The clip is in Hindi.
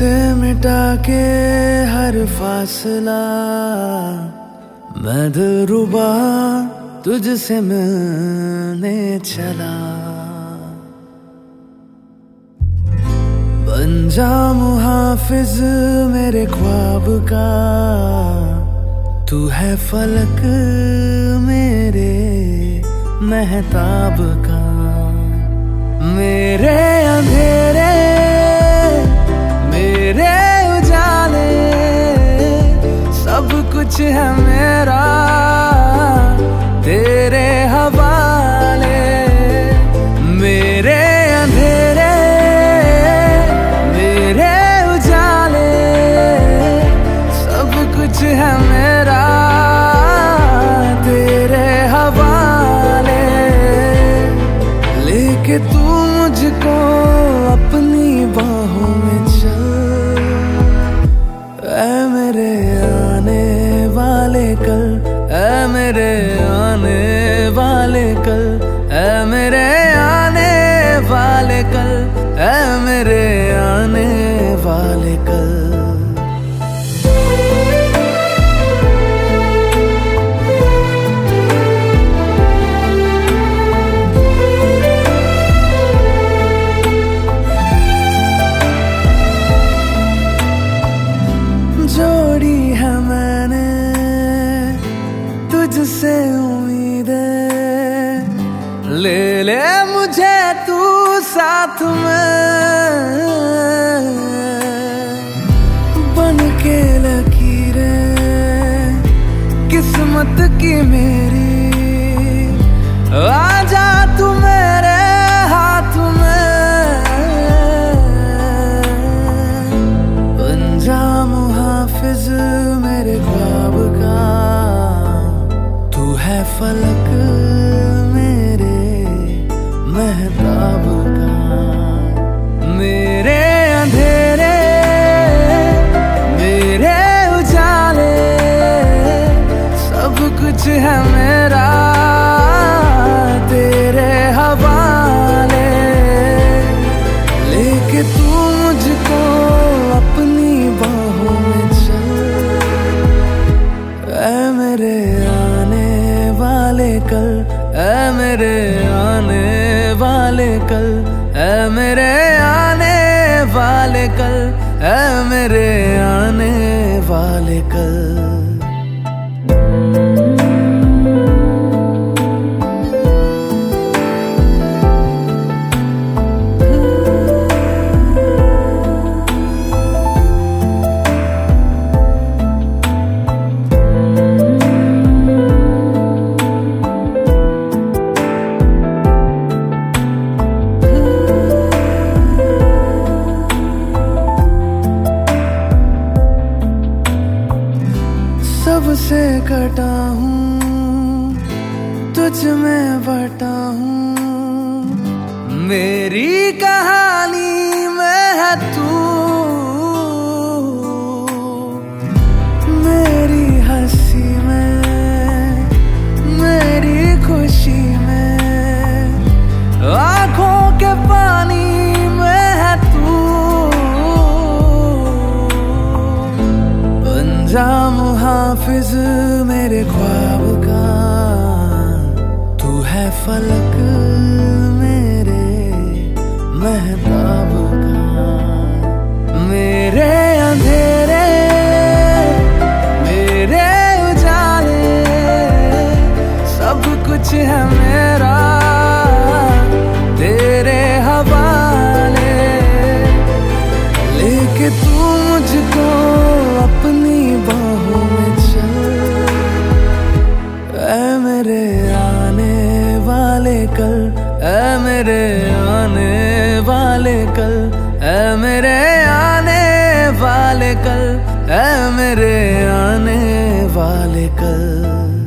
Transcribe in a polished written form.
से मिटा के हर फासला, मैं दिलरुबा तुझसे मिलने चला। बन जा मुहाफिज मेरे ख्वाब का, तू है फलक मेरे महताब का। मेरे अंधेरे मेरे उजाले, सब कुछ है मेरा तेरे हवाले। मेरे अंधेरे मेरे उजाले, सब कुछ है मेरा तेरे हवाले। लेके तू मुझको अपनी बाहों में चल, ऐ मेरे आने वाले कल, ऐ मेरे आने वाले कल, ऐ मेरे आने वाले कल, ऐ मेरे आने वाले कल। जोड़ी है मैंने तुझसे उम्मीदें, ले ले मुझे तू साथ में। बन के लकीरें किस्मत की मेरी, आजा तू मेरे हाथ में। बन जा मुहाफिज मेरे ख्वाब का, तू है फलक मेरे महताब का। मेरे अंधेरे मेरे उजाले, सब कुछ है मेरा तेरे हवाले। लेके तू मुझको अपनी बाहों में चल, ऐ मेरे आने वाले कल, ऐ मेरे आने वाले कल, ऐ मेरे आने वाले कल, ऐ मेरे आने वाले कल। सबसे कटा हूँ तुझ में बटा हूँ, मेरी कहानी में है तू। मेरी हंसी में मेरी खुशी में, आँखों के पानी में है तू। बन जा मुहाफिज मेरे ख्वाब का, तू है फलक मेरे महताब का। मेरे अंधेरे मेरे उजाले, सब कुछ है मेरा तेरे हवाले। लेके तू मुझको अपनी बाहों में चल, ऐ मेरे आने वाले कल, ऐ मेरे आने वाले कल, ऐ मेरे आने वाले कल, ऐ मेरे आने वाले कल।